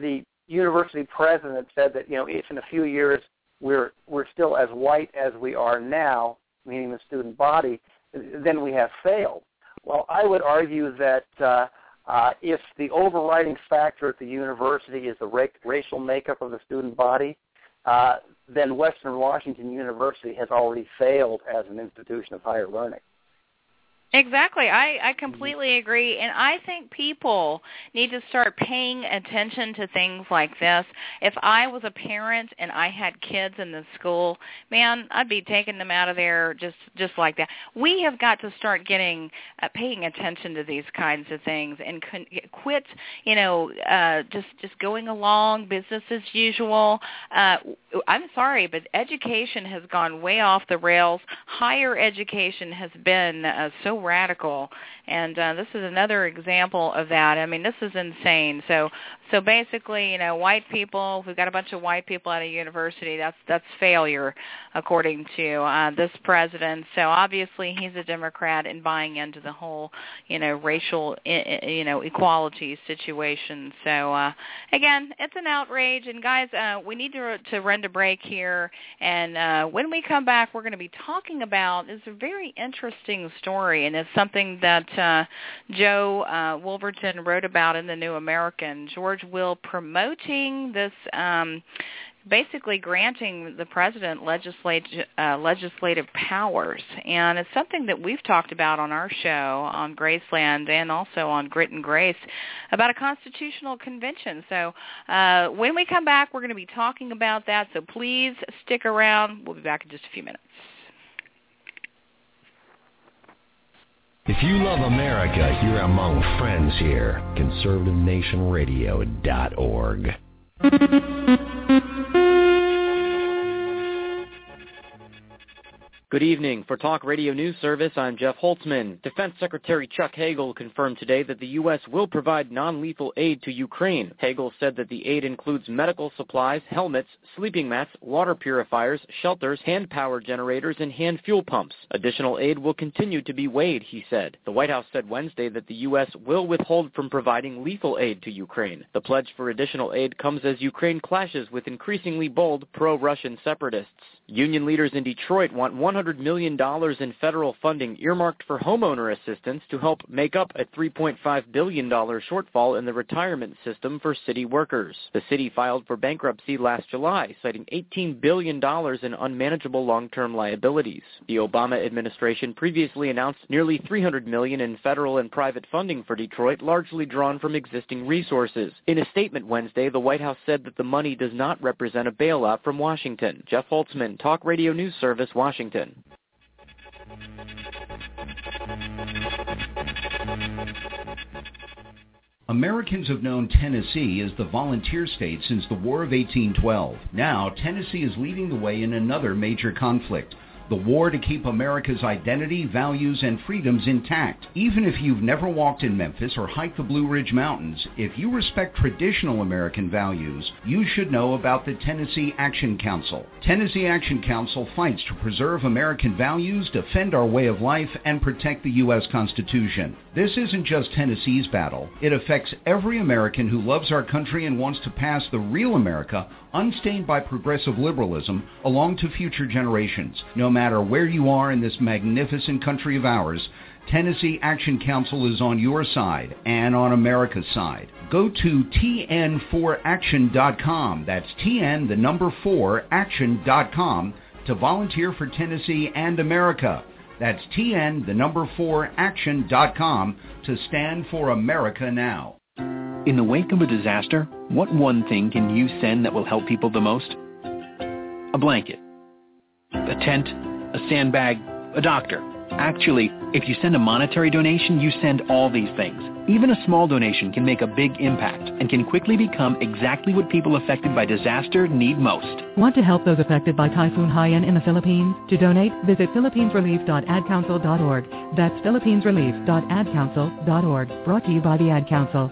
university president said that, you know, if in a few years we're we're still as white as we are now, meaning the student body, then we have failed. Well, I would argue that uh, uh, if the overriding factor at the university is the ra- racial makeup of the student body, uh, then Western Washington University has already failed as an institution of higher learning. Exactly. I, I completely agree, and I think people need to start paying attention to things like this. If I was a parent and I had kids in the school, man, I'd be taking them out of there just, just like that. We have got to start getting uh, paying attention to these kinds of things and con- quit, you know, uh, just just going along business as usual. Uh, I'm sorry, but education has gone way off the rails. Higher education has been uh, so radical, and uh, this is another example of that. I mean, this is insane. So, so basically, you know, white people. We've got a bunch of white people at a university. That's that's failure, according to uh, this president. So obviously, he's a Democrat and buying into the whole, you know, racial, you know, equality situation. So uh, again, it's an outrage. And guys, uh, we need to to run to break here. And uh, when we come back, we're going to be talking about it's a very interesting story. And it's something that uh, Joe uh, Wolverton wrote about in the New American. George Will promoting this, um, basically granting the president legislative, uh, legislative powers. And it's something that we've talked about on our show on Graceland and also on Grit and Grace about a constitutional convention. So uh, when we come back, we're going to be talking about that. So please stick around. We'll be back in just a few minutes. If you love America, you're among friends here. conservative nation radio dot org. Good evening. For Talk Radio News Service, I'm Jeff Holtzman. Defense Secretary Chuck Hagel confirmed today that the U S will provide non-lethal aid to Ukraine. Hagel said that the aid includes medical supplies, helmets, sleeping mats, water purifiers, shelters, hand power generators, and hand fuel pumps. Additional aid will continue to be weighed, he said. The White House said Wednesday that the U S will withhold from providing lethal aid to Ukraine. The pledge for additional aid comes as Ukraine clashes with increasingly bold pro-Russian separatists. Union leaders in Detroit want one hundred million dollars in federal funding earmarked for homeowner assistance to help make up a three point five billion dollars shortfall in the retirement system for city workers. The city filed for bankruptcy last July, citing eighteen billion dollars in unmanageable long-term liabilities. The Obama administration previously announced nearly three hundred million dollars in federal and private funding for Detroit, largely drawn from existing resources. In a statement Wednesday, the White House said that the money does not represent a bailout from Washington. Jeff Holtzman, Talk Radio News Service, Washington. Americans have known Tennessee as the volunteer state since the War of eighteen twelve. Now, Tennessee is leading the way in another major conflict, the war to keep America's identity, values, and freedoms intact. Even if you've never walked in Memphis or hiked the Blue Ridge Mountains, if you respect traditional American values, you should know about the Tennessee Action Council. Tennessee Action Council fights to preserve American values, defend our way of life, and protect the U S Constitution. This isn't just Tennessee's battle. It affects every American who loves our country and wants to pass the real America, unstained by progressive liberalism, along to future generations. No matter where you are in this magnificent country of ours, Tennessee Action Council is on your side and on America's side. Go to T N four action dot com. That's T N, the number four, action dot com to volunteer for Tennessee and America. That's T N, the number four, action dot com to stand for America now. In the wake of a disaster, what one thing can you send that will help people the most? A blanket, a tent, a sandbag, a doctor. Actually, if you send a monetary donation, you send all these things. Even a small donation can make a big impact and can quickly become exactly what people affected by disaster need most. Want to help those affected by Typhoon Haiyan in the Philippines? To donate, visit philippines relief dot ad council dot org. That's philippines relief dot ad council dot org. Brought to you by the Ad Council.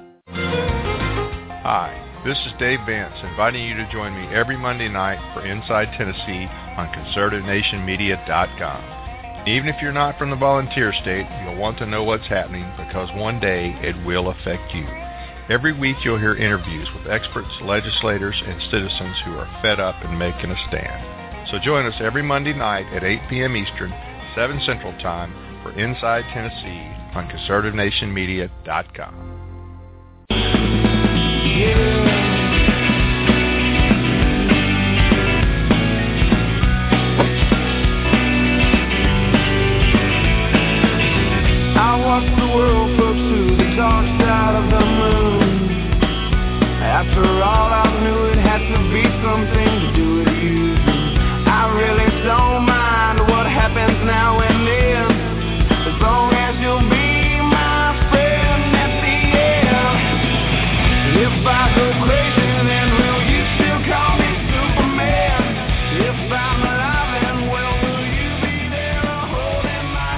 Hi, this is Dave Vance, inviting you to join me every Monday night for Inside Tennessee on conservative nation media dot com. Even if you're not from the volunteer state, you'll want to know what's happening because one day it will affect you. Every week you'll hear interviews with experts, legislators, and citizens who are fed up and making a stand. So join us every Monday night at eight p.m. Eastern, seven Central Time for Inside Tennessee on conservative nation media dot com. I watched the world float to the dark side of the moon. After all, I knew it had to be something to do with you. I really don't mind what happens now and then, as long as you'll be my friend at the end. If I go crazy, then will you still call me Superman? If I'm alive, then well, will you be there holding my...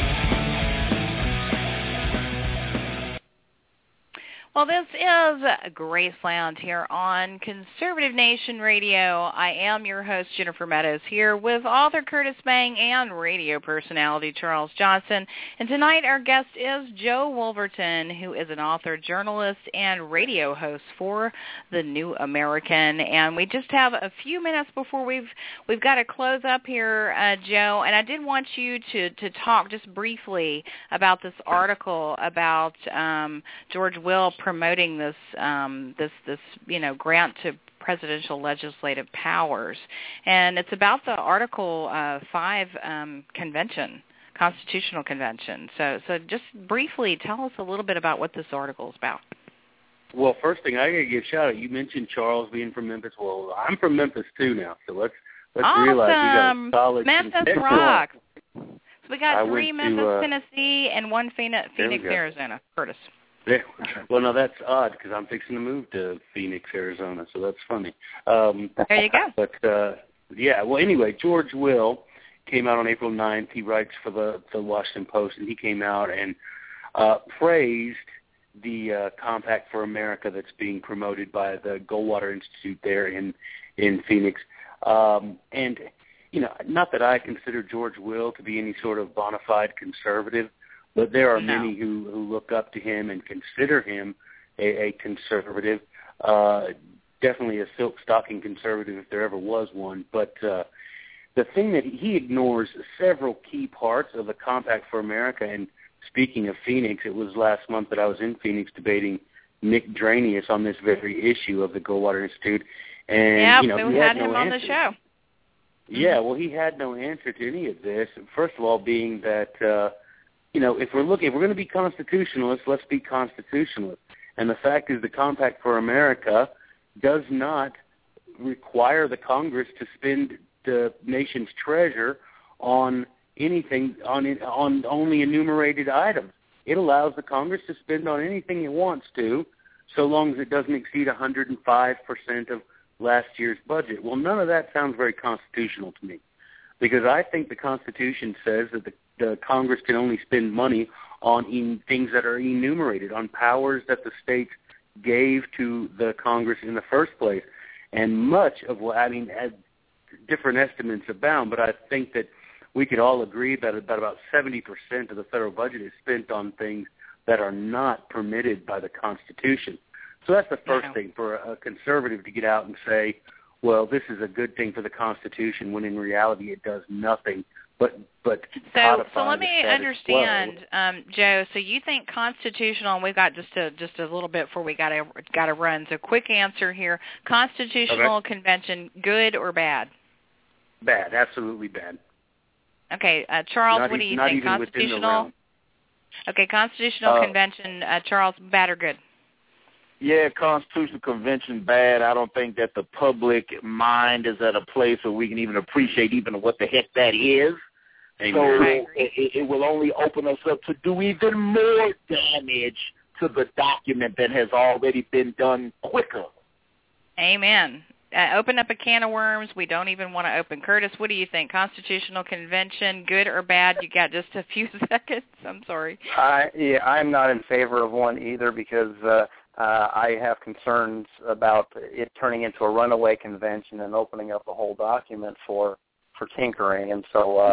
Well, this is Graceland here on Conservative Nation Radio. I am your host, Jennifer Meadows, here with author Curtis Bang and radio personality Charles Johnson. And tonight our guest is Joe Wolverton, who is an author, journalist, and radio host for The New American. And we just have a few minutes before we've we've got to close up here, uh, Joe. And I did want you to, to talk just briefly about this article about um, George Will promoting this um, this this you know grant to presidential legislative powers, and it's about the Article uh, Five um, convention, constitutional convention. So, so just briefly tell us a little bit about what this article is about. Well, first thing I gotta give a shout out. You mentioned Charles being from Memphis. Well, I'm from Memphis too now, so let's let's awesome. realize we got a solid Memphis rock. So we got I three went Memphis, to, uh, Tennessee, and one Phoenix, Phoenix go. Arizona. Curtis. Yeah. Well, no, that's odd because I'm fixing to move to Phoenix, Arizona, so that's funny. Um, there you go. But, uh, yeah, well, anyway, George Will came out on April ninth. He writes for the, the Washington Post, and he came out and uh, praised the uh, Compact for America that's being promoted by the Goldwater Institute there in, in Phoenix. Um, and, you know, not that I consider George Will to be any sort of bona fide conservative, but there are no. many who, who look up to him and consider him a, a conservative, uh, definitely a silk stocking conservative if there ever was one. But uh, the thing that he ignores several key parts of the Compact for America. And speaking of Phoenix, it was last month that I was in Phoenix debating Nick Dranius on this very issue of the Goldwater Institute. And, yeah, you know, we he had, had him no on answer. the show. Yeah, well, he had no answer to any of this. First of all, being that, uh, you know, if we're looking, if we're going to be constitutionalists, let's be constitutionalists. And the fact is, the Compact for America does not require the Congress to spend the nation's treasure on anything, on on only enumerated items. It allows the Congress to spend on anything it wants to, so long as it doesn't exceed one hundred five percent of last year's budget. Well, none of that sounds very constitutional to me, because I think the Constitution says that the, the Congress can only spend money on en- things that are enumerated, on powers that the states gave to the Congress in the first place. And much of what, I mean, as different estimates abound, but I think that we could all agree that about, about seventy percent of the federal budget is spent on things that are not permitted by the Constitution. So that's the first yeah. thing for a conservative to get out and say, well, this is a good thing for the Constitution, when in reality it does nothing but but so so let the me status understand, quo. um, Joe. So you think constitutional? And we've got just a just a little bit before we got to got to run. So quick answer here: constitutional okay. convention, good or bad? Bad, absolutely bad. Okay, uh, Charles, not what do e- you not think? even within the Constitutional. realm. Okay, constitutional Uh, convention, uh, Charles, bad or good? Yeah, Constitutional Convention bad. I don't think that the public mind is at a place where we can even appreciate even what the heck that is. Amen. So it, it will only open us up to do even more damage to the document that has already been done quicker. Amen. Uh, open up a can of worms we don't even want to open. Curtis, what do you think? Constitutional Convention, good or bad? You got just a few seconds. I'm sorry. I yeah, I'm not in favor of one either, because uh, uh, I have concerns about it turning into a runaway convention and opening up the whole document for for tinkering. And so, uh,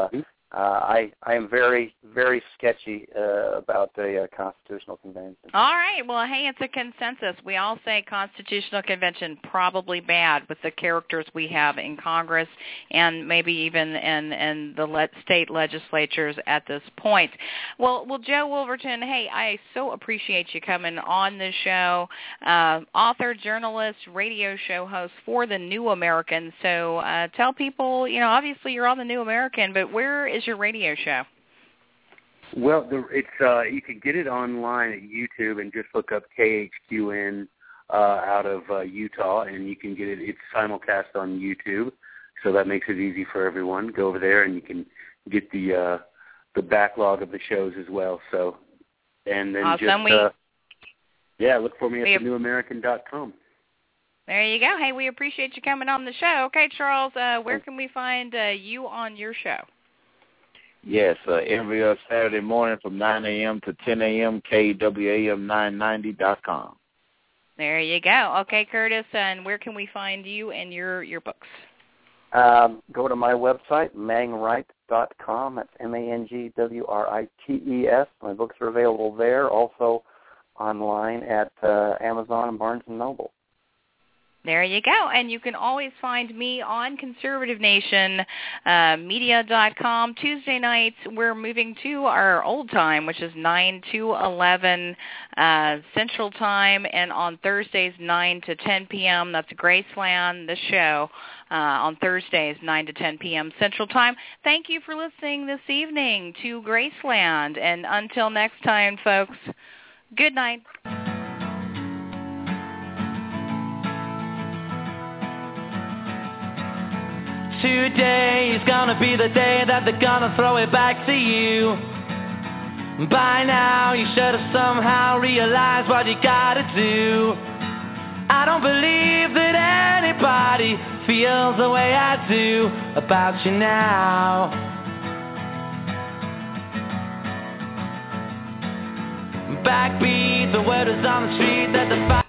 uh, I I am very very sketchy uh, about the uh, Constitutional Convention. All right. Well, hey, it's a consensus. We all say Constitutional Convention probably bad with the characters we have in Congress and maybe even in, in the le- state legislatures at this point. Well, well, Joe Wolverton, hey, I so appreciate you coming on the show. Uh, author, journalist, radio show host for The New American. So uh, tell people, you know, obviously you're on The New American, but where is your radio show? Well, the, it's uh, you can get it online at YouTube and just look up K H Q N uh, out of uh, Utah, and you can get it. It's simulcast on YouTube, so that makes it easy for everyone. Go over there, and you can get the uh, the backlog of the shows as well. So, and then awesome. just we, uh, yeah, look for me at we, the new american dot com. There you go. Hey, we appreciate you coming on the show. Okay, Charles, uh, where can we find uh, you on your show? Yes, uh, every uh, Saturday morning from nine a.m. to ten a.m., K W A M nine ninety dot com. There you go. Okay, Curtis, and where can we find you and your, your books? Um, go to my website, mangwright dot com. That's M A N G W R I T E S. My books are available there, also online at uh, Amazon and Barnes and Noble. There you go. And you can always find me on conservative nation media dot com. Tuesday nights, we're moving to our old time, which is nine to eleven uh, Central Time, and on Thursdays, nine to ten p.m. That's Graceland, the show, uh, on Thursdays, nine to ten p.m. Central Time. Thank you for listening this evening to Graceland. And until next time, folks, good night. Today is gonna be the day that they're gonna throw it back to you. By now you should have somehow realized what you gotta do. I don't believe that anybody feels the way I do about you now. Backbeat, the word is on the street.